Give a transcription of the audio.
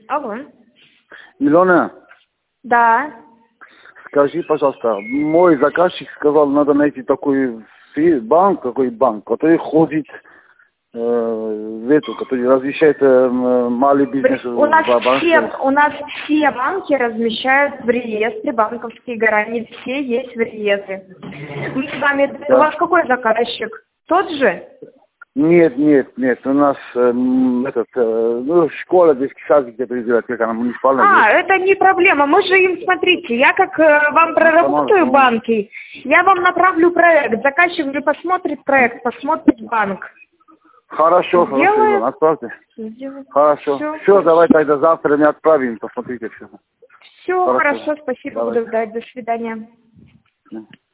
Алло. Илона, Да. скажи, пожалуйста, мой заказчик сказал, надо найти такой банк, который ходит в эту, который размещает малый бизнес У нас в банке. все банки размещают в реестре, банковские гарантии, все есть в реестре. Мы с вами, Да. у вас какой заказчик? Тот же? Нет, у нас школа, детский сад где-то делает, как она муниципальная. Это не проблема. Мы же им, смотрите, я как вам проработаю банки, я вам направлю проект. Заказчик же посмотрит проект, посмотрит банк. Хорошо, Илона, отправьте. Хорошо. Все, давай тогда завтра мы отправим, посмотрите все. Все, хорошо, спасибо, Давай. буду ждать. До свидания.